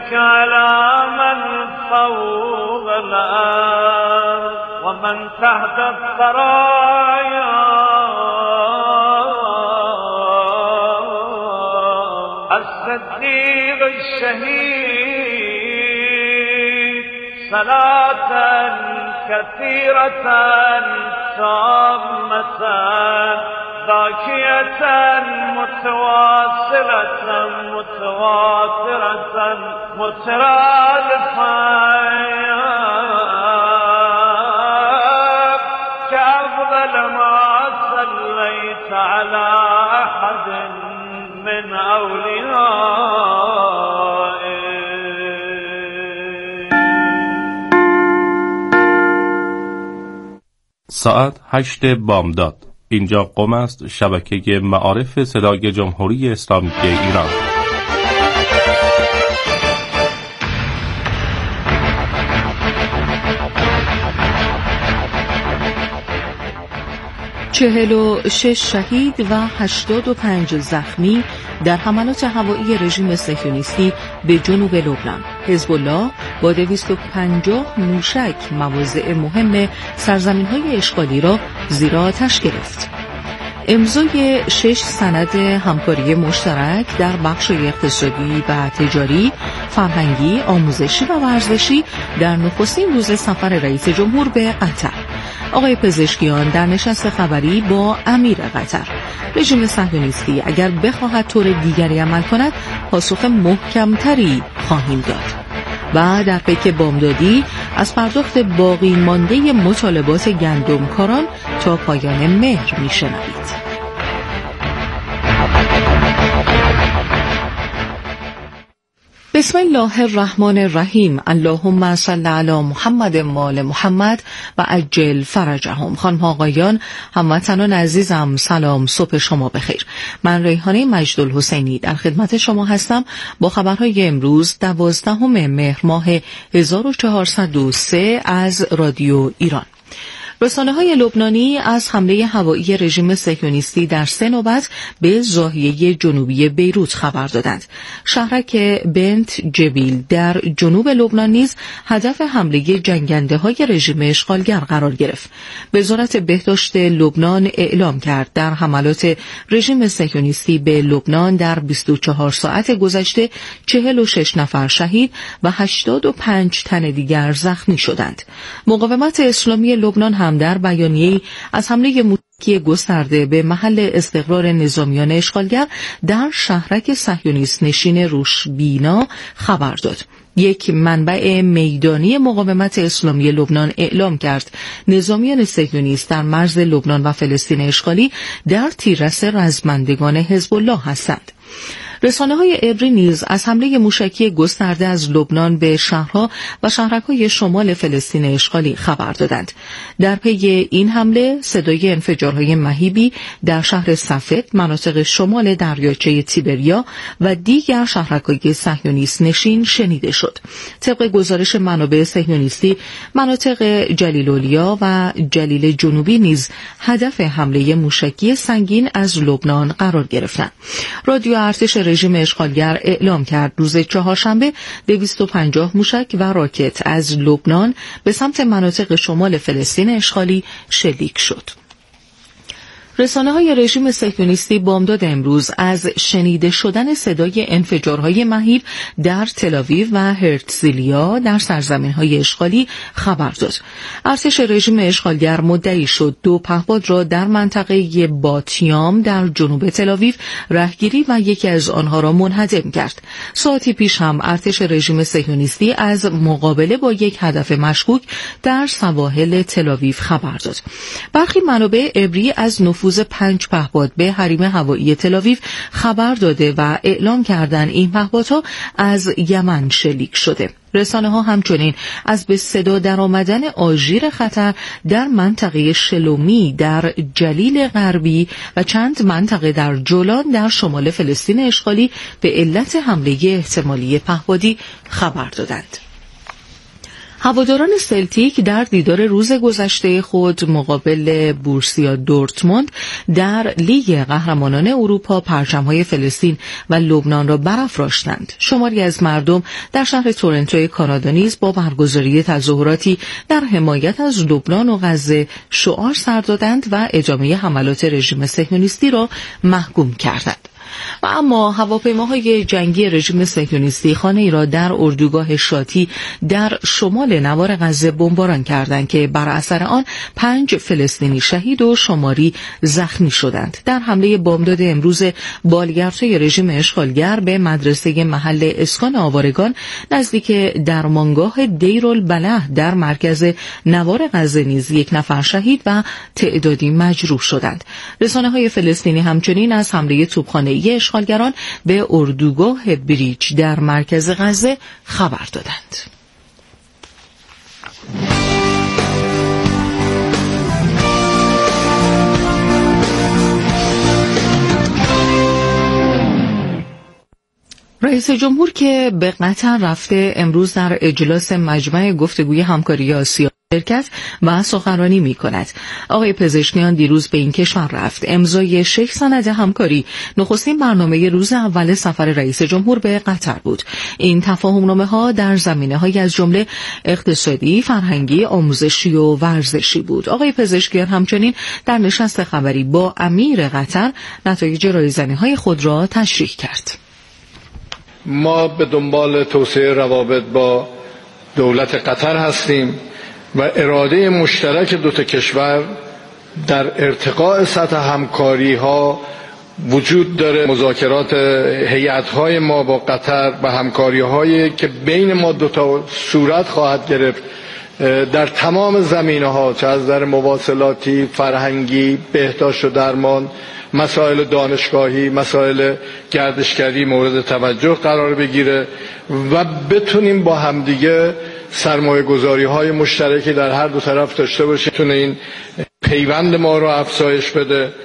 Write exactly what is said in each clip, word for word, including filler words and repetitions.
يدك على من فوق الأرض ومن تحت الثرايا الصديق الشهيد صلاة كثيرة تامة ذاكية متواصلة متواترة مترادفة كأفضل ما صليت على أحد من أوليائك. ساعت هشت بامداد. اینجا قم است، شبکه معارف صدای جمهوری اسلامی ایران. چهل و شش شهید و هشتاد و پنج زخمی در حملات هوایی رژیم صهیونیستی به جنوب لبنان. حزب الله با دویست و پنجاه موشک مواضع مهم سرزمین‌های اشغالی را زیر آتش گرفت. امضای شش سند همکاری مشترک در بخش‌های اقتصادی و تجاری، فرهنگی، آموزشی و ورزشی در نخستین روز سفر رئیس جمهور به قطر. آقای پزشکیان در نشست خبری با امیر قطر: رژیم صهیونیستی اگر بخواهد طور دیگری عمل کند پاسخ محکمتری خواهیم داد. و در پیک بامدادی از پرداخت باقی مانده مطالبات گندمکاران تا پایان مهر میشنوید. بسم الله الرحمن الرحیم. اللهم صل علی محمد و آل محمد و عجل فرجهم. خانم آقایان، هموطنان عزیزم، سلام، صبح شما بخیر. من ریحانه مجدالحسینی در خدمت شما هستم با خبرهای امروز دوازدهم مهر ماه هزار و چهارصد و سه از رادیو ایران. رسانه‌های لبنانی از حمله هوایی رژیم صهیونیستی در سه نوبت به ناحیه جنوبی بیروت خبر دادند. شهرک بنت جبیل در جنوب لبنان نیز هدف حمله جنگنده‌های رژیم اشغالگر قرار گرفت. وزارت بهداشت لبنان اعلام کرد در حملات رژیم صهیونیستی به لبنان در بیست و چهار ساعت گذشته چهل و شش نفر شهید و هشتاد و پنج تن دیگر زخمی شدند. مقاومت اسلامی لبنان هم در بیانیه‌ای از حمله موشکی گسترده به محل استقرار نظامیان اشغالگر در شهرک صهیونیست نشین روشبینا خبر داد. یک منبع میدانی مقاومت اسلامی لبنان اعلام کرد نظامیان صهیونیست در مرز لبنان و فلسطین اشغالی در تیررس رزمندگان حزب الله هستند. رسانه‌های عبری نیز از حمله موشکی گسترده از لبنان به شهرها و شهرک‌های شمال فلسطین اشغالی خبر دادند. در پی این حمله صدای انفجارهای مهیبی در شهر صفد، مناطق شمال دریاچه تیبریا و دیگر شهرک‌های صهیونیست نشین شنیده شد. طبق گزارش منابع صهیونیستی، مناطق جلیل‌الیا و جلیل جنوبی نیز هدف حمله موشکی سنگین از لبنان قرار گرفتند. رادیو ارتش رژیم اشغالگر اعلام کرد روز چهارشنبه دویست و پنجاه موشک و راکت از لبنان به سمت مناطق شمال فلسطین اشغالی شلیک شد. رسانه‌های رژیم صهیونیستی بامداد امروز از شنیده شدن صدای انفجارهای مهیب در تل‌آویو و هرتزلیا در سرزمین‌های اشغالی خبر داد. ارتش رژیم اشغالگر مدعی شد دو پهپاد را در منطقه باتیام در جنوب تل‌آویو رهگیری و یکی از آنها را منهدم کرد. ساعتی پیش هم ارتش رژیم صهیونیستی از مقابله با یک هدف مشکوک در سواحل تل‌آویو خبر داد. برخی منابع عبری از نفوذ پنج پهپاد به حریم هوایی تل‌آویو خبر داده و اعلام کردن این پهپادها از یمن شلیک شده. رسانه ها همچنین از به صدا در آمدن آژیر خطر در منطقه شلومی در جلیل غربی و چند منطقه در جولان در شمال فلسطین اشغالی به علت حمله احتمالی پهپادی خبر دادند. هواداران سلتیک در دیدار روز گذشته خود مقابل بورسیا دورتموند در لیگ قهرمانان اروپا پرچم‌های فلسطین و لبنان را برافراشتند. شماری از مردم در شهر تورنتو کانادا نیز با برگزاری تظاهراتی در حمایت از لبنان و غزه شعار سر دادند و ادامه حملات رژیم صهیونیستی را محکوم کردند. و اما هواپیماهای جنگی رژیم صهیونیستی خانه‌ای را در اردوگاه شاتی در شمال نوار غزه بمباران کردند که بر اثر آن پنج فلسطینی شهید و شماری زخمی شدند. در حمله بامداد امروز بالگردهای رژیم اشغالگر به مدرسه محل اسکان آوارگان نزدیک درمانگاه دیرالبلح در مرکز نوار غزه نیز یک نفر شهید و تعدادی مجروح شدند. رسانه‌های فلسطینی همچنین از حمله توپخانه‌ای اشغالگران به اردوگاه بریج در مرکز غزه خبر دادند. رئیس جمهور که به قطر رفته امروز در اجلاس مجمع گفتگوی همکاری آسیا شرکت و سخنرانی می کند. آقای پزشکیان دیروز به این کشور رفت. امضای شش سند همکاری نخستین برنامه روز اول سفر رئیس جمهور به قطر بود. این تفاهمنامه ها در زمینه های از جمله اقتصادی، فرهنگی، آموزشی و ورزشی بود. آقای پزشکیان همچنین در نشست خبری با امیر قطر نتایج رایزنی های خود را تشریح کرد. ما به دنبال توسعه روابط با دولت قطر هستیم و اراده مشترک دو تا کشور در ارتقاء سطح همکاری ها وجود داره. مذاکرات هیئت های ما با قطر و همکاری هایی که بین ما دو تا صورت خواهد گرفت در تمام زمینه ها، چه از نظر مواصلاتی، فرهنگی، بهداشت و درمان، مسائل دانشگاهی، مسائل گردشگری مورد توجه قرار بگیره و بتونیم با همدیگه سرمایه گذاری های مشترکی در هر دو طرف داشته باشیم، تونه این پیوند ما رو افزایش بده.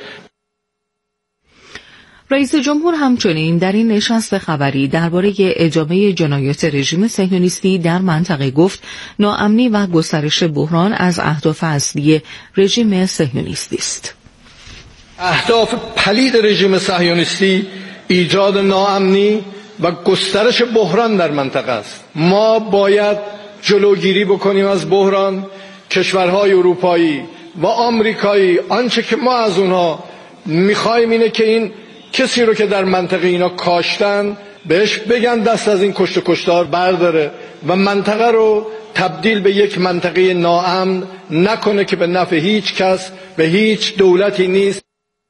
رئیس جمهور همچنین در این نشست خبری درباره ادامه جنایات رژیم صهیونیستی در منطقه گفت ناامنی و گسترش بحران از اهداف اصلی رژیم صهیونیستی است. اهداف پلید رژیم صهیونیستی ایجاد ناامنی و گسترش بحران در منطقه است. ما باید جلوگیری بکنیم از بحران. کشورهای اروپایی و آمریکایی آنچه که ما از اونها میخوایم اینه که این کسی رو که در منطقه اینا کاشتن بهش بگن دست از این کشت و کشتار برداره و منطقه رو تبدیل به یک منطقه ناامن نکنه که به نفع هیچ کس و هیچ دولتی نیست.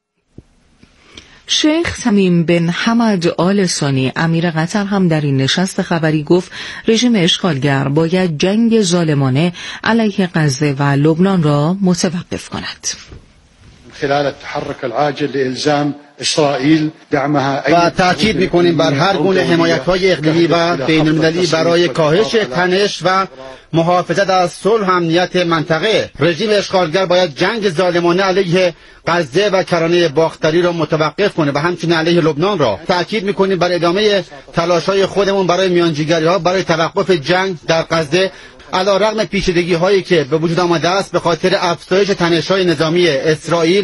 شیخ تمیم بن حمد آل ثانی امیر قطر هم در این نشست خبری گفت رژیم اشغالگر باید جنگ ظالمانه علیه غزه و لبنان را متوقف کند. خلال التحرك العاجل لإلزام اسرائیل دعمها و تاکید می‌کنیم بر هر گونه حمایت‌های اقلیمی و بین‌المللی برای کاهش تنش و محافظت از صلح و امنیت منطقه. رژیم اشغالگر باید جنگ ظالمانه علیه غزه و کرانه باختری را متوقف کنه و همچنین علیه لبنان را. تاکید می‌کنیم بر ادامه تلاش‌های خودمون برای میانجیگری‌ها برای توقف جنگ در غزه علیرغم پیچیدگی‌هایی که به وجود آمده است به خاطر افزایش تنش‌های نظامی اسرائیل.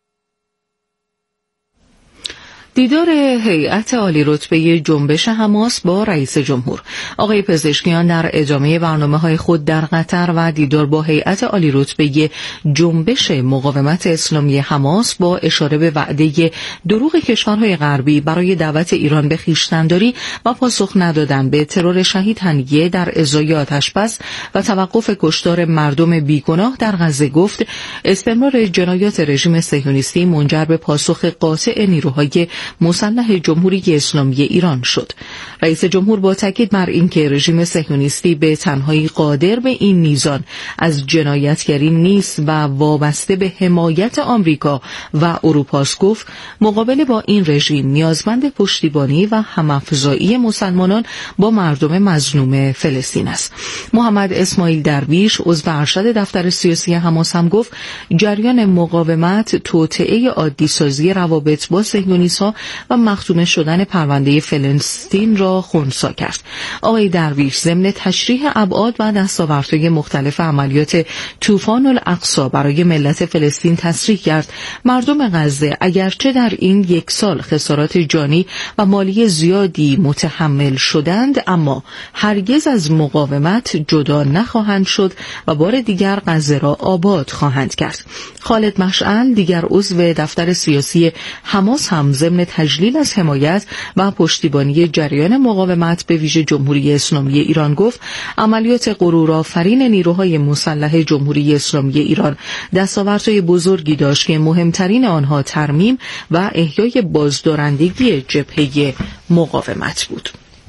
دیدار هیئت عالی رتبه جنبش حماس با رئیس جمهور. آقای پزشکیان در ادامه برنامه‌های خود در قطر و دیدار با هیئت عالی رتبه جنبش مقاومت اسلامی حماس با اشاره به وعده دروغ کشورهای غربی برای دعوت ایران به خویشتن‌داری و پاسخ ندادن به ترور شهید هنیه در ازای آتش‌بس و توقف کشتار مردم بیگناه در غزه گفت استمرار جنایات رژیم صهیونیستی منجر به پاسخ قاطع نیروهای مسلح جمهوری اسلامی ایران شد. رئیس جمهور با تاکید بر اینکه رژیم صهیونیستی به تنهایی قادر به این میزان از جنایتگری نیست و وابسته به حمایت آمریکا و اروپاست گفت مقابله با این رژیم نیازمند پشتیبانی و هم‌افزایی مسلمانان با مردم مظلوم فلسطین است. محمد اسماعیل درویش عضو ارشد دفتر سیاسی حماس هم گفت جریان مقاومت توطئه عادی سازی روابط با صهیونیست‌ها ماجرا و مختومه شدن پرونده فلسطین را خنثی کرد. آقای درویش ضمن تشریح ابعاد و دستاوردهای مختلف عملیات طوفان الاقصی برای ملت فلسطین تصریح کرد مردم غزه اگرچه در این یک سال خسارات جانی و مالی زیادی متحمل شدند، اما هرگز از مقاومت جدا نخواهند شد و بار دیگر غزه را آباد خواهند کرد. خالد مشعل دیگر عضو دفتر سیاسی حماس هم ضمن تجلیل از حمایت و پشتیبانی جریان مقاومت به ویژه جمهوری اسلامی ایران گفت عملیات غرورآفرین نیروهای مسلح جمهوری اسلامی ایران دستاوردهای بزرگی داشت که مهمترین آنها ترمیم و احیای بازدارندگی جبهه مقاومت بود.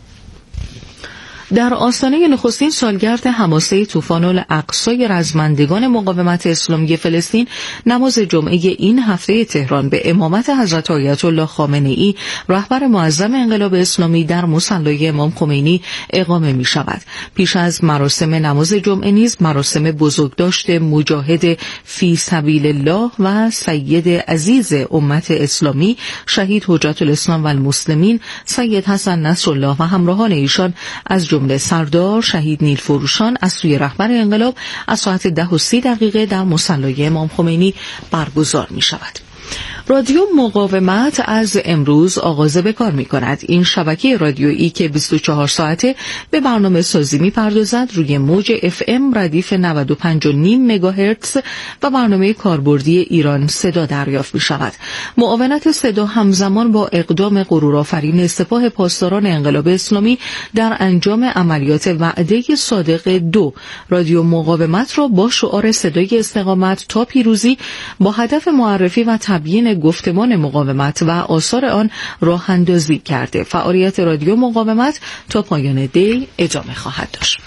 در آستانه نخستین سالگرد حماسه طوفان الاقصی رزمندگان مقاومت اسلامی فلسطین، نماز جمعه این هفته تهران به امامت حضرت آیت الله خامنه‌ای رهبر معظم انقلاب اسلامی در مصلی امام خمینی اقامه می شود. پیش از مراسم نماز جمعه نیز مراسم بزرگداشت مجاهد فی سبیل الله و سید عزیز امت اسلامی شهید حجت الاسلام و المسلمین سید حسن نصرالله و همراهان ایشان از جمله سردار شهید نیل فروشان از سوی رهبر انقلاب از ساعت ده و سی دقیقه در مصلی امام خمینی برگزار می شود. رادیو مقاومت از امروز آغاز به کار می کند. این شبکه رادیویی که بیست و چهار ساعته به برنامه سازی می پردازد روی موج اف ام ردیف نود و پنج و نیم مگاهرتز و برنامه کاربردی ایران صدا دریافت می شود. معاونت صدا همزمان با اقدام غرورآفرین سپاه پاسداران انقلاب اسلامی در انجام عملیات وعده صادق دو، رادیو مقاومت را با شعار صدای استقامت تا پیروزی با هدف معرفی و تبیین گفتمان مقاومت و آثار آن راه اندازی کرده. فعالیت رادیو مقاومت تا پایان دی ادامه خواهد داشت.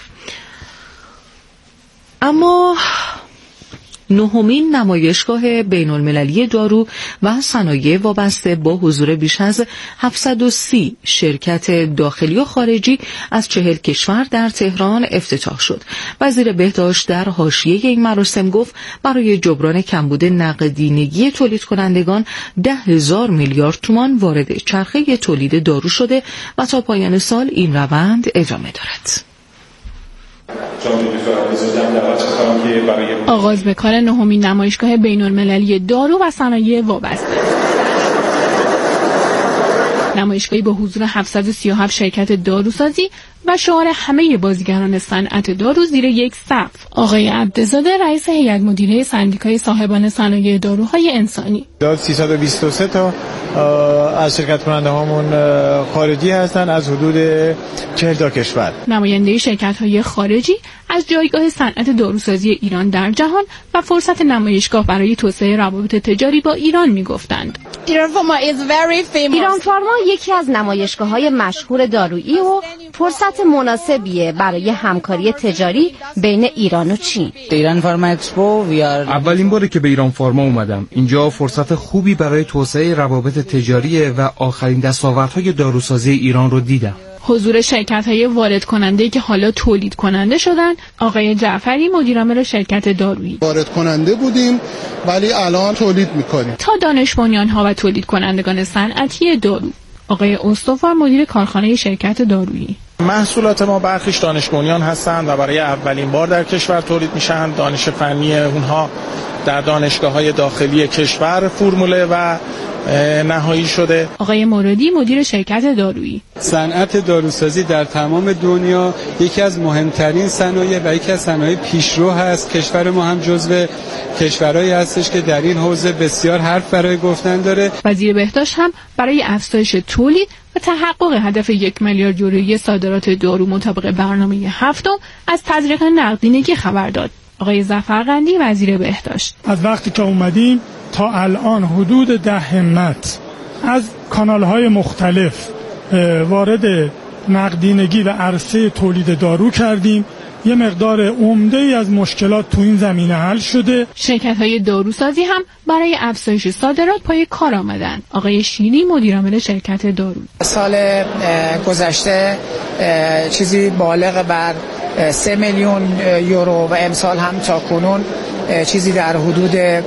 اما نهمین نمایشگاه بین المللی دارو و صنایع وابسته با حضور بیش از هفتصد و سی شرکت داخلی و خارجی از چهل کشور در تهران افتتاح شد. وزیر بهداشت در حاشیه این مراسم گفت برای جبران کمبود نقدینگی تولید کنندگان ده هزار میلیارد تومان وارد چرخه تولید دارو شده و تا پایان سال این روند ادامه دارد. آغاز به کار نهمین نمایشگاه بین المللی دارو و صنایع وابسته. نمایشگاهی با حضور هفتصد و سی و هفت شرکت داروسازی و شعار همه بازیگران صنعت دارو زیر یک سقف. آقای عبدزاده رئیس هیئت مدیره سندیکای صاحبان صنایع داروهای انسانی. سیصد و بیست و سه تا از شرکت کننده هامون خارجی هستند از حدود چهل تا کشور. نماینده شرکت‌های خارجی از جایگاه صنعت داروسازی ایران در جهان و فرصت نمایشگاه برای توسعه روابط تجاری با ایران می‌گفتند. ایران فارما یکی از نمایشگاه‌های مشهور دارویی و فرصت مناسبیه برای همکاری تجاری بین ایران و چین. ایران فارما اکسپو اولین باره که به ایران فارما اومدم. اینجا فرصت خوبی برای توسعه روابط تجاری و آخرین دستاوردهای داروسازی ایران رو دیدم. حضور شرکت‌های وارد کننده که حالا تولید کننده شدن. آقای جعفری مدیرعامل شرکت دارویی. وارد کننده بودیم ولی الان تولید می‌کنیم. تا دانش بنیان‌ها و تولید کنندگان صنعتی دارو. آقای استوار مدیر کارخانه شرکت دارویی. محصولات ما برخیش دانش بنیان هستند و برای اولین بار در کشور تولید میشن. دانش فنی اونها در دانشگاه‌های داخلی کشور فرموله و نهایی شده. آقای مرادی مدیر شرکت دارویی. صنعت داروسازی در تمام دنیا یکی از مهمترین صنایع و یکی از صنایع پیشرو هست. کشور ما هم جزو کشورهایی هستش که در این حوزه بسیار حرف برای گفتن داره. وزیر بهداشت هم برای افزایش تولید و تحقق هدف یک میلیارد یورویی صادرات دارو مطابق برنامه هفتم از تزریق نقدینگی خبر داد. آقای ظفرقندی وزیر بهداشت. از وقتی که اومدیم تا الان حدود ده همت از کانال‌های مختلف وارد نقدینگی و عرصه تولید دارو کردیم. یه مقدار عمده‌ای از مشکلات تو این زمینه حل شده. شرکت‌های داروسازی هم برای افزایش صادرات پای کار آمدن. آقای شیری مدیرعامل شرکت دارو. سال گذشته چیزی بالغ بر سه میلیون یورو و امسال هم تا کنون چیزی در حدود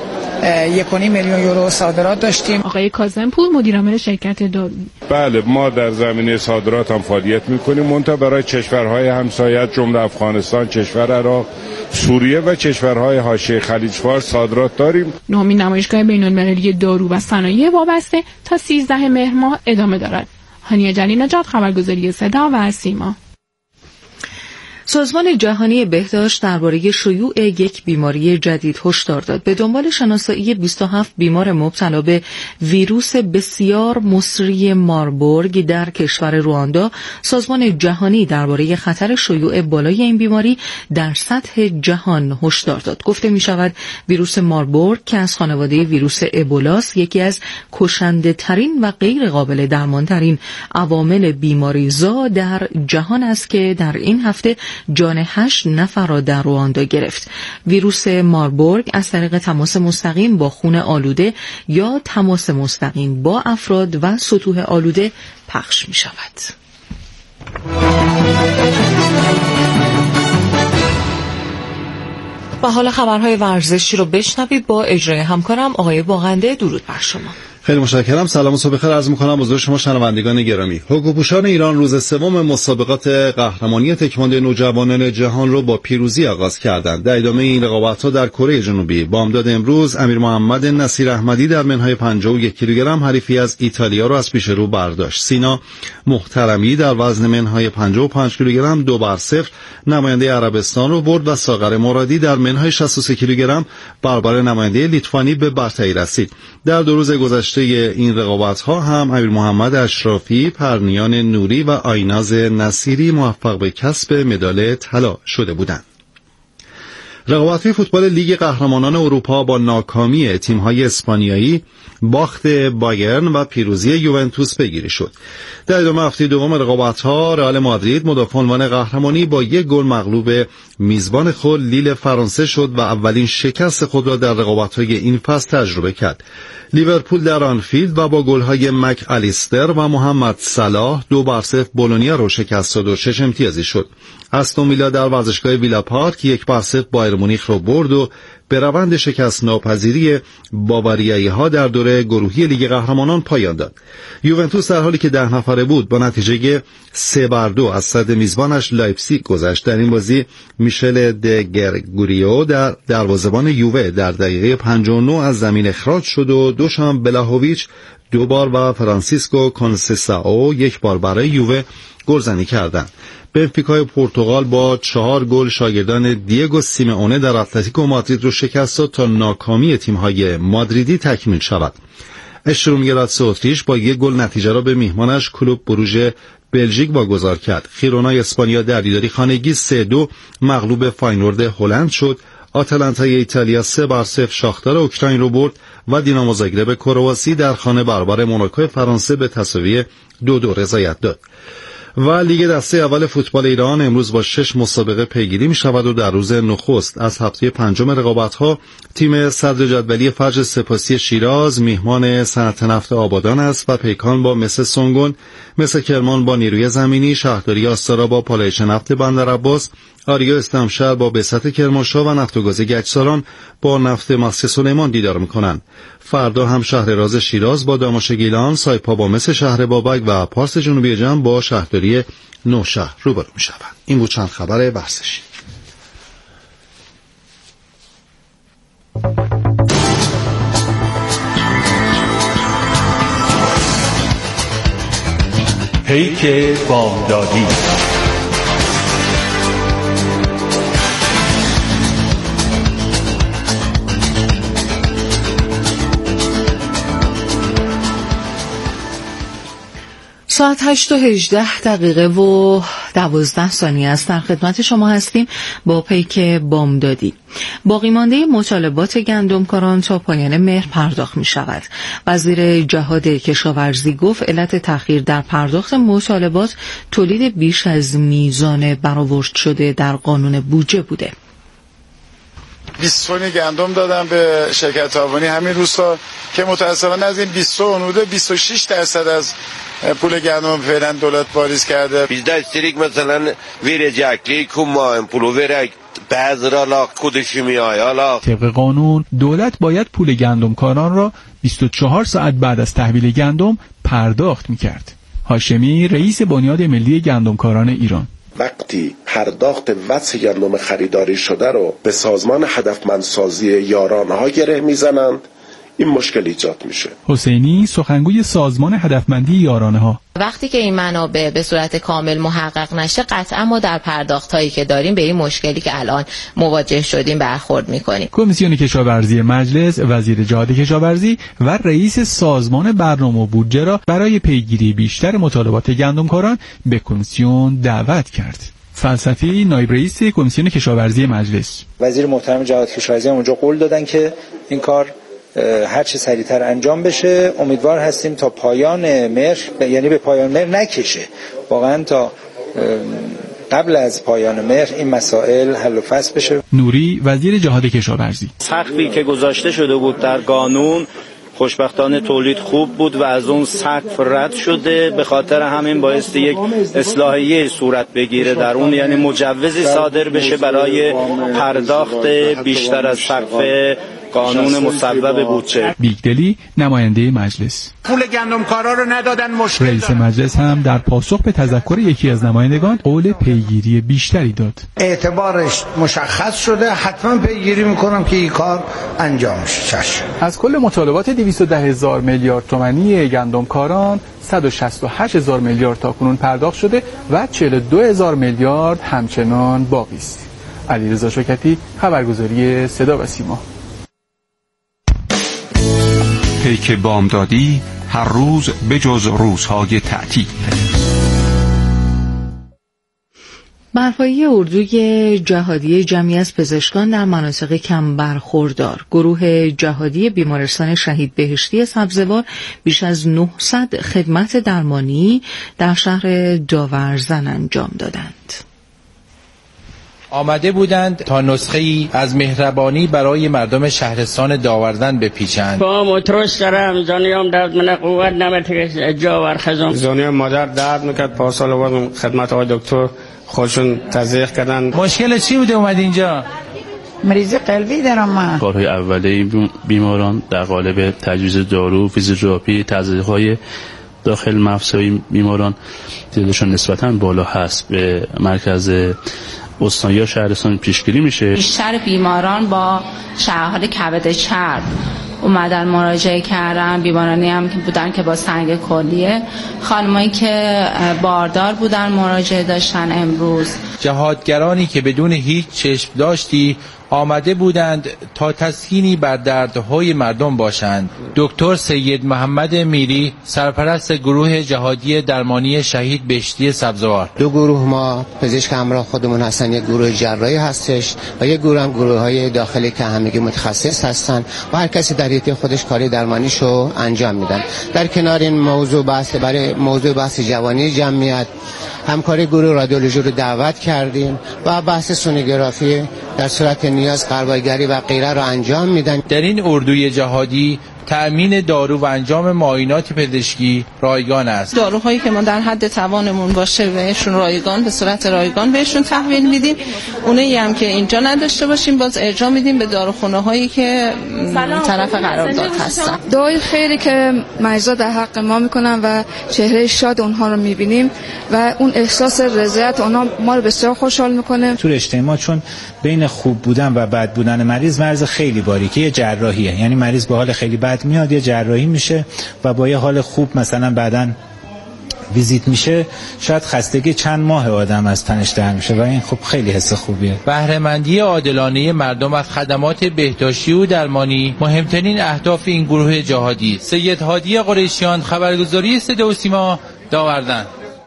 یک و نیم میلیون یورو صادرات داشتیم. آقای کاظمپور مدیرعامل شرکت دارویی: بله، ما در زمینه صادرات هم فعالیت میکنیم، منتها برای کشورهای همسایه جمله افغانستان، کشور عراق، سوریه و کشورهای حاشیه خلیج فارس صادرات داریم. نهمین نمایشگاه بین‌المللی دارو و صنایع وابسته تا سیزده مهر ماه ادامه دارد. هانیه جلی نجات، خبرگزاری صدا و سیما. سازمان جهانی بهداشت درباره شیوع یک بیماری جدید هشدار داد. به دنبال شناسایی بیست و هفت بیمار مبتلا به ویروس بسیار مسری ماربورگ در کشور رواندا، سازمان جهانی درباره خطر شیوع بالای این بیماری در سطح جهان هشدار داد. گفته می شود ویروس ماربورگ که از خانواده ویروس ابولاست، یکی از کشنده ترین و غیر قابل درمان ترین عوامل بیماریزا در جهان است که در این هفته جان هشت نفر را در رواندا گرفت. ویروس ماربورگ از طریق تماس مستقیم با خون آلوده یا تماس مستقیم با افراد و سطوح آلوده پخش می شود. و حالا خبرهای ورزشی رو بشنوید با اجرای همکارم آقای باغنده. درود بر شما. خیلی متشکرم. سلام و صبح بخیر عرض می‌کنم حضور شما شنوندگان گرامی. هوگوپوشان ایران روز سوم مسابقات قهرمانی تکواندو نوجوانان جهان رو با پیروزی آغاز کردند. در ادامه این رقابت‌ها در کره جنوبی بامداد امروز امیر محمد نصیر احمدی در منهای پنجاه و یک کیلوگرم حریفی از ایتالیا رو از پیش رو برداشت. سینا محترمی در وزن منهای پنجاه و پنج کیلوگرم دو بر صفر نماینده عربستان رو برد و ساغر مرادی در منهای شصت و سه کیلوگرم برابر نماینده لیتوانی به برتری رسید. در دو روز گذشته این رقابت‌ها هم امیر محمد اشرافی، پرنیان نوری و آیناز نصیری موفق به کسب مدال طلا شده بودند. رقابت‌های فوتبال لیگ قهرمانان اروپا با ناکامی تیم‌های اسپانیایی، باخت بایرن و پیروزی یوونتوس پیگیری شد. در ادامه هفته دوم رقابت‌ها رئال مادرید مدافع عنوان قهرمانی با یک گل مغلوب میزبان خود لیل فرانسه شد و اولین شکست خود را در رقابت‌های این فصل تجربه کرد. لیورپول در آنفیلد و با گل‌های مک الیستر و محمد صلاح دو بر صفر بولونیا را شکست داد و شش امتیازی شد. استون ویلا در ورزشگاه ویلا پارک یک بر صفر بایر مونیخ را برد و به روند شکست ناپذیری باواریایی‌ها در دوره گروهی لیگ قهرمانان پایان داد. یوونتوس در حالی که ده نفره بود با نتیجه سه بر دو از صد میزبانش لایپزیگ گذشت. در این بازی میشل دگرگوریو در دروازه‌بان یووه در دقیقه پنجاه و نه از زمین اخراج شد و دوشان بلاهویچ دو بار و فرانسیسکو کونسساو یک بار برای یووه گلزنی کردند. بنفیکای پرتغال با چهار گل شاگردان دیگو سیمئونه در اتلتیکو مادرید رو شکست داد تا ناکامی تیم‌های مادریدی تکمیل شود. اشتروم گراتس اتریش با یک گل نتیجه را به میهمانش کلوب بروژ بلژیک واگذار کرد. خیرونای اسپانیا در دیداری خانگی سه دو مغلوب فاینورد هلند شد. آتالانتای ایتالیا سه بر صفر شاختار اوکراین رو برد و دینامو زاگرب کرواسی در خانه برابر موناکو فرانسه به تساوی دو دو رضایت داد. و لیگ دسته اول فوتبال ایران امروز با شش مسابقه پیگیری می شود و در روز نخست از هفته پنجم رقابت‌ها تیم صدر جدولی فجر سپاسی شیراز میهمان صنعت نفت آبادان است و پیکان با مس سنگون، مس کرمان با نیروی زمینی، شهرداری آستارا با پالایش نفت بندرعباس، آریا استمشهر با بساط کرمانشاه و نفت و گاز گچساران با نفت مسجد سلیمان دیدار می‌کنند. فردا هم شهر راز شیراز با داماش گیلان، سایپا با مس شهر بابک و پارس جنوبی جم با شهرداری نوشهر روبرو می‌شوند. این بود چند خبر ورزشی. پیک بامدادی. ساعت هشت و هجده دقیقه و دوازده ثانیه است. در خدمت شما هستیم با پیک بامدادی. باقی مانده مطالبات گندمکاران تا پایان مهر پرداخت می شود. وزیر جهاد کشاورزی گفت علت تأخیر در پرداخت مطالبات تولید بیش از میزان برآورد شده در قانون بودجه بوده. بیست تن گندم دادم به شرکت آبانی همین روستا که متاسفانه از این بیست اونوده بیست و شش درصد از پول گندم فعلا دولت واریز کرده. Bizde istedik mesela vereceklik, kuma pulu vererek بعضی را لا خودشی میای. حالا طبق قانون دولت باید پول گندمکاران را بیست و چهار ساعت بعد از تحویل گندم پرداخت میکرد. هاشمی رئیس بنیاد ملی گندمکاران ایران: وقتی پرداخت وصف گندم خریداری شده رو به سازمان هدفمندسازی یارانه ها گره میزنند، این مشکل ایجاد میشه. حسینی سخنگوی سازمان هدفمندی یارانه ها: وقتی که این منابع به صورت کامل محقق نشه قطعا ما در پرداخت هایی که داریم به این مشکلی که الان مواجه شدیم برخورد میکنیم. کمیسیون کشاورزی مجلس وزیر جهاد کشاورزی و رئیس سازمان برنامه و بودجه را برای پیگیری بیشتر مطالبات گندمکاران به کمیسیون دعوت کرد. فلسفی نایب رئیس کمیسیون کشاورزی مجلس: وزیر محترم جهاد کشاورزی اونجا قول دادن که این کار هر چه سریعتر انجام بشه. امیدوار هستیم تا پایان مهر، یعنی به پایان مهر نکشه، واقعا تا قبل از پایان مهر این مسائل حل و فصل بشه. نوری وزیر جهاد کشاورزی: سقفی که گذاشته شده بود در قانون خوشبختانه تولید خوب بود و از اون سقف رد شده، به خاطر همین باعث یک اصلاحیه صورت بگیره در اون، یعنی مجوزی صادر بشه برای پرداخت بیشتر از سقف قانون مصوب بودجه. بیگدلی نماینده مجلس: پول گندمکارا رو ندادن، مشکل رئیس مجلس هم در پاسخ به تذکر یکی از نمایندگان قول پیگیری بیشتری داد. اعتبارش مشخص شده، حتما پیگیری میکنم که این کار انجام شه. از کل مطالبات دویست و ده هزار میلیارد تومانی گندمکاران صد و شصت و هشت هزار میلیارد تاکنون پرداخت شده و چهل و دو هزار میلیارد همچنان باقی است. علیرضا شوکتی، خبرگزاری صدا و سیما. پیک بامدادی هر روز بجز روزهای تعطیل. برپایی اردوی جهادی جمعی از پزشکان در مناطق کم برخوردار، گروه جهادی بیمارستان شهید بهشتی سبزوار بیش از نهصد خدمت درمانی در شهر داورزن انجام دادند. آمده بودند تا نسخه‌ای از مهربانی برای مردم شهرستان داوردن بپیچند. با مترس دارم، زانیام درد من قوت نمیشه جا ورخزم. زانیام مادر درد میکرد، پاسال اومدم خدمت آقای دکتر، خودشون تزریق کردن. مشکل چی بوده اومد اینجا؟ مریض قلبی دارم من. کارهای اولیه بیماران در قالب تجویز دارو، فیزیوتراپی، تزریق‌های داخل مفصلی بیماران تعدادشون نسبتاً بالا هست. به مرکز استان یا شهرستان پیشگیری میشه. بیشتر بیماران با شرحال کبد چرب اومدن مراجعه کردن، بیمارانی هم که بودن که با سنگ کلیه، خانمایی که باردار بودن مراجعه داشتن. امروز جهادگرانی که بدون هیچ چشم داشتی آمده بودند تا تسکینی بر دردهای مردم باشند. دکتر سید محمد میری، سرپرست گروه جهادی درمانی شهید بهشتی سبزوار: دو گروه ما پزشک همراه خودمون هستن، یک گروه جراحی هستش و یک گروه هم گروه های داخلی که همگی متخصص هستن و هر کسی در حیطه خودش کاری درمانیشو انجام میدن. در کنار این موضوع بحث برای موضوع بحث جوانی جمعیت همکاری گروه رادیولوژی رو دعوت کردیم و بحث سونوگرافی در صورت نیاز قربالگری و غیره رو انجام میدن. در این اردوی جهادی تأمین دارو و انجام معاینات پزشکی رایگان است. داروهایی که ما در حد توانمون باشه بهشون رایگان، به صورت رایگان بهشون تحویل میدیم. اونایی هم که اینجا نداشته باشیم باز ارجاع میدیم به داروخونه هایی که طرف قرارداد هستن. دعای خیری که مریضا در حق ما میکنن و چهره شاد اونها رو میبینیم و اون احساس رضایت اونها ما رو بسیار خوشحال میکنه. تو رشته ما چون بین خوب بودن و بد بودن مریض مرز خیلی باریکه، جراحیه، یعنی مریض با حال خیلی بد میاد یه جراحی میشه و با یه حال خوب مثلا بعدن ویزیت میشه، شاید خستگی چند ماه آدم از تنش در میشه و این خب خیلی حس خوبیه. بهره مندی عادلانه مردم از خدمات بهداشتی و درمانی مهمترین اهداف این گروه جهادی. سید هادی قریشیان، خبرگزاری صدا و سیما، داوردن.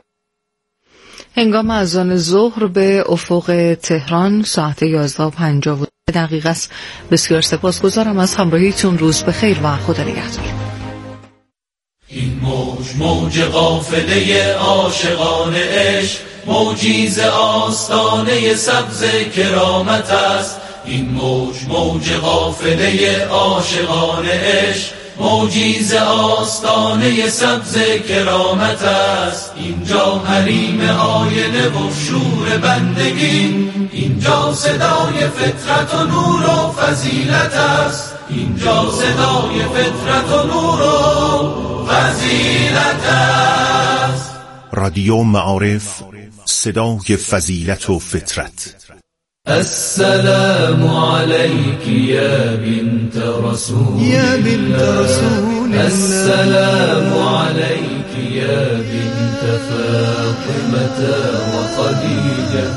هنگام اذان ظهر به افق تهران ساعت یازده و پنجاه و دو دقیقه است. بسیار سپاسگزارم از همراهیتون. روز بخیر و خدا نگهدار. این موج موج قافله عاشقان عشق، موجی ز آستانه سبز کرامت است. این موج موج قافله عاشقان عشق، موجیز آستانه سبز کرامت است. اینجا حریم آینه و شور بندگی، اینجا صدای فطرت و نور و فضیلت است. اینجا صدای فطرت و نور و فضیلت است. رادیو معارف، صدای فضیلت و فطرت. السلام عليك يا بنت رسول يا بنت رسول الله. السلام عليك يا بنت فاطمة وخديجة.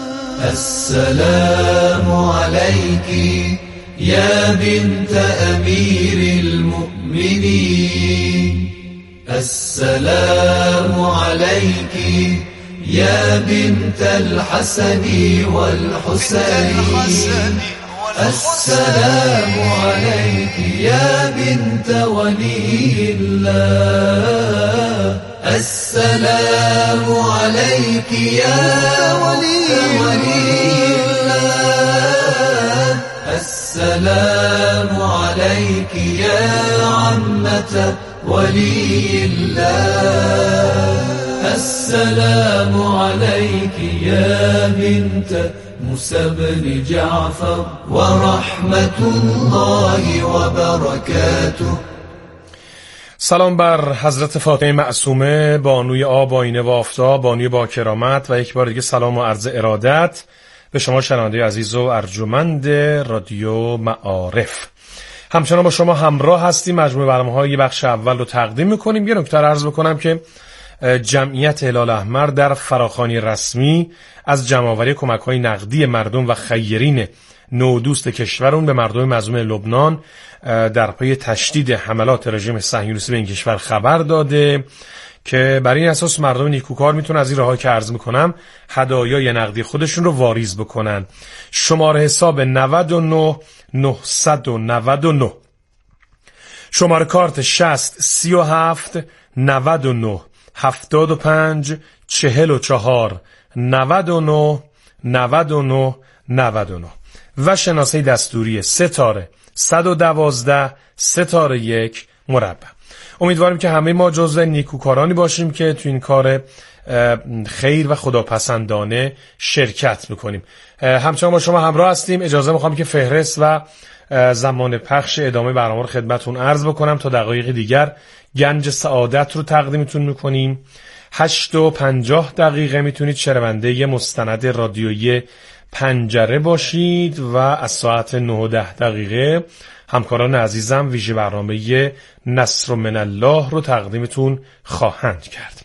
السلام عليك يا بنت أمير المؤمنين. السلام عليك يا بنت الحسن والحسين. السلام عليك يا بنت ولي الله. السلام عليك يا ولي الله. السلام عليك يا عمة ولي الله. السلام عليك يا بنت موسى بن جعفر ورحمة الله وبركاته. سلام بر حضرت فاطمه معصومه، بانوی آب آینه و آفتاب، بانوی با کرامت، و یک بار دیگه سلام و عرض ارادت به شما شنونده عزیز و ارجمند رادیو معارف. همچنان با شما همراه هستیم. مجموعه برنامه‌های بخش اول رو تقدیم می‌کنیم. یه نکته عرض بکنم که جمعیت هلال احمر در فراخوانی رسمی از جمع‌آوری کمک‌های نقدی مردم و خیرین نودوست کشور اون به مردم مظلوم لبنان در پی تشدید حملات رژیم صهیونیستی به این کشور خبر داده که برای این اساس مردم نیکوکار میتونن از این راه‌ها که عرض میکنم هدایای نقدی خودشون رو واریز بکنن. شماره حساب نود و نه نهصد و نود و نه، شماره کارت شصت سی و هفت نود و نه هفتاد و پنج چهل و چهار نود و نه نود و نه نود و نه و شناسه دستوری ستاره صد و دوازده ستاره یک مربع. امیدواریم که همه ما جزو نیکوکارانی باشیم که تو این کار خیر و خداپسندانه شرکت میکنیم. همچنان با شما همراه هستیم. اجازه میخوام که فهرست و زمان پخش ادامه برنامه رو خدمتون عرض بکنم. تا دقایق دیگر گنج سعادت رو تقدیمتون میکنیم. هشت و پنجاه دقیقه میتونید شنونده یه مستند رادیویی پنجره باشید و از ساعت نه و ده دقیقه همکاران عزیزم ویژه برنامه نصر من الله رو تقدیمتون خواهند کرد.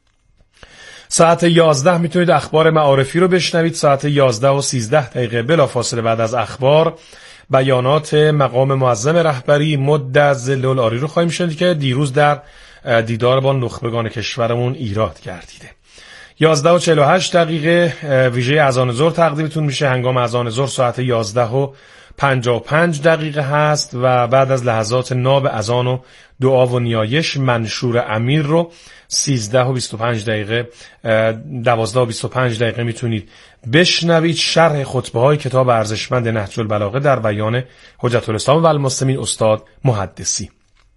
ساعت یازده میتونید اخبار معارفی رو بشنوید. ساعت یازده و سیزده دقیقه بلافاصله بعد از اخبار بیانات مقام معظم رهبری مد ظل العالی رو خواهیم شنید که دیروز در دیدار با نخبگان کشورمون ایراد گردیده. یازده و چهل و هشت دقیقه ویژه اذان ظهر تقدیمتون میشه. هنگام اذان ظهر ساعت یازده و پنجاه و پنج دقیقه هست و بعد از لحظات ناب اذان و دعا و نیایش منشور امیر رو سیزده و بیست و پنج دقیقه دوازده و بیست و پنج دقیقه میتونید بشنوید. شرح خطبه های کتاب ارزشمند نهج البلاغه در بیان حجت الاسلام و المسلمین استاد محدثی.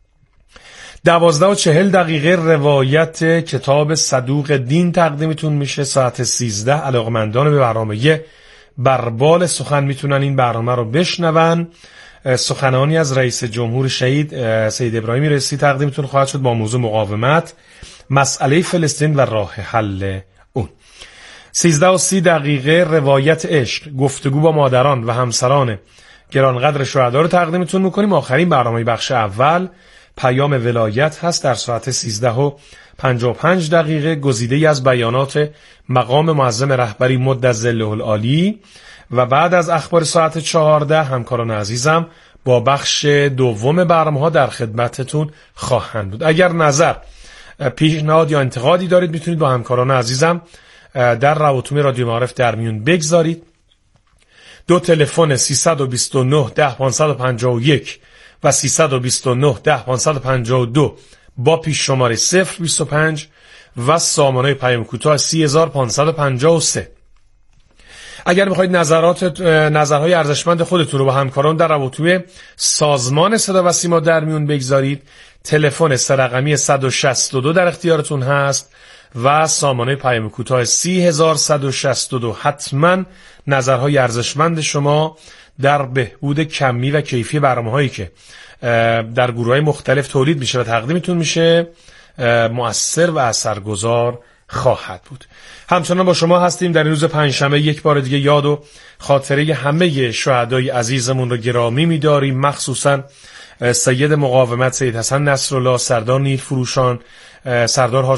دوازده و چهل دقیقه روایت کتاب صدوق دین تقدیمتون میشه. ساعت سیزده علاقمندان به برنامه بربال سخن میتونن این برنامه رو بشنون. سخنانی از رئیس جمهور شهید سید ابراهیمی رئیسی تقدیمتون خواهد شد با موضوع مقاومت، مسئله فلسطین و راه حل اون. سیزده و سی دقیقه روایت عشق، گفتگو با مادران و همسران گرانقدر شهدا رو تقدیمتون میکنیم. آخرین برنامه بخش اول پیام ولایت هست در ساعت سیزده و پنجاه و پنج دقیقه، گزیده‌ای از بیانات مقام معظم رهبری مد ظله العالی و بعد از اخبار ساعت چهارده همکاران عزیزم با بخش دوم برنامه‌ها در خدمتتون خواهند بود. اگر نظر، پیشنهاد یا انتقادی دارید میتونید با همکاران عزیزم در روابط رادیو معارف در میون بگذارید. دو تلفن سیصد و بیست و نه ده پانصد و پنجاه و یک و سیصد و بیست و نه ده پانصد و پنجاه و دو با پیش شماره صفر بیست و پنج و سامانه پیام کوتاه سی هزار و پانصد و پنجاه و سه. اگر میخواید نظرات نظرهای ارزشمند خودتون رو با همکاران در رابطه سازمان صدا و سیما در میون بگذارید، تلفن سه رقمی صد و شصت و دو در اختیارتون هست و سامانه پیام کوتاه سی هزار صد و شصت و دو. حتما نظرهای ارزشمند شما در بهبود کمی و کیفی برنامه‌هایی که در گروه‌های مختلف تولید میشه و تقدیمتون میشه مؤثر و اثرگذار خواهد بود. همچنان با شما هستیم در این روز پنجشنبه. یک بار دیگه یاد و خاطره همه شهدای عزیزمون رو گرامی می‌داریم، مخصوصا سید مقاومت سید حسن نصرالله، سردار نیل فروشان، سردار